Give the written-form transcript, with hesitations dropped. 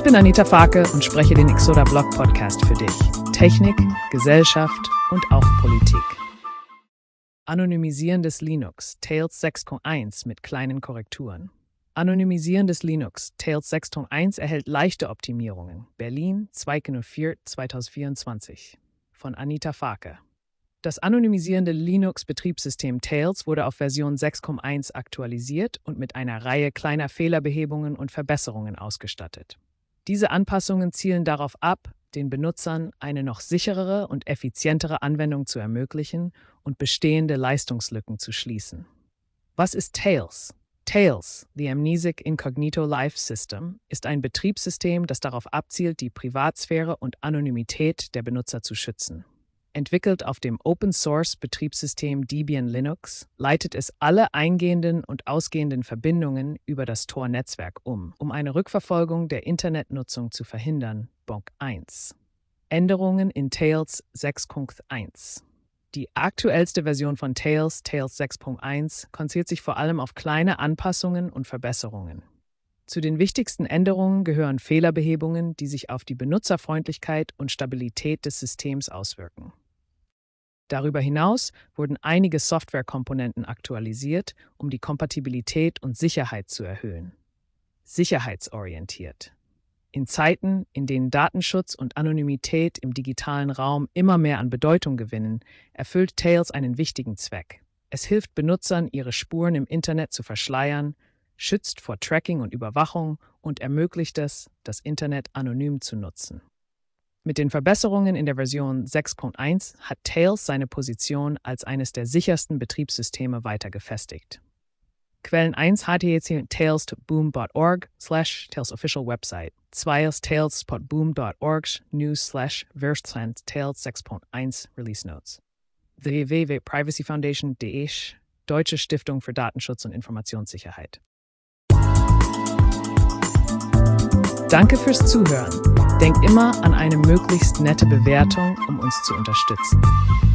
bin Anita Farke und spreche den Exoda Blog Podcast für dich. Technik, Gesellschaft und auch Politik. Anonymisierendes Linux, Tails 6.1 mit kleinen Korrekturen. Anonymisierendes Linux, Tails 6.1 erhält leichte Optimierungen. Berlin, 2.04.2024. Von Anita Farke. Das anonymisierende Linux-Betriebssystem Tails wurde auf Version 6.1 aktualisiert und mit einer Reihe kleiner Fehlerbehebungen und Verbesserungen ausgestattet. Diese Anpassungen zielen darauf ab, den Benutzern eine noch sicherere und effizientere Anwendung zu ermöglichen und bestehende Leistungslücken zu schließen. Was ist Tails? Tails, the Amnesic Incognito Life System, ist ein Betriebssystem, das darauf abzielt, die Privatsphäre und Anonymität der Benutzer zu schützen. Entwickelt auf dem Open-Source-Betriebssystem Debian Linux, leitet es alle eingehenden und ausgehenden Verbindungen über das Tor-Netzwerk um eine Rückverfolgung der Internetnutzung zu verhindern. Punkt 1. Änderungen in Tails 6.1. Die aktuellste Version von Tails, Tails 6.1, konzentriert sich vor allem auf kleine Anpassungen und Verbesserungen. Zu den wichtigsten Änderungen gehören Fehlerbehebungen, die sich auf die Benutzerfreundlichkeit und Stabilität des Systems auswirken. Darüber hinaus wurden einige Softwarekomponenten aktualisiert, um die Kompatibilität und Sicherheit zu erhöhen. Sicherheitsorientiert. In Zeiten, in denen Datenschutz und Anonymität im digitalen Raum immer mehr an Bedeutung gewinnen, erfüllt Tails einen wichtigen Zweck. Es hilft Benutzern, ihre Spuren im Internet zu verschleiern, schützt vor Tracking und Überwachung und ermöglicht es, das Internet anonym zu nutzen. Mit den Verbesserungen in der Version 6.1 hat Tails seine Position als eines der sichersten Betriebssysteme weiter gefestigt. Quellen 1 http tails.boom.org/Tails official website 2 tails.boom.org/news/version Tails 6.1 Release Notes www.privacyfoundation.de Deutsche Stiftung für Datenschutz und Informationssicherheit. Danke fürs Zuhören. Denk immer an eine möglichst nette Bewertung, um uns zu unterstützen.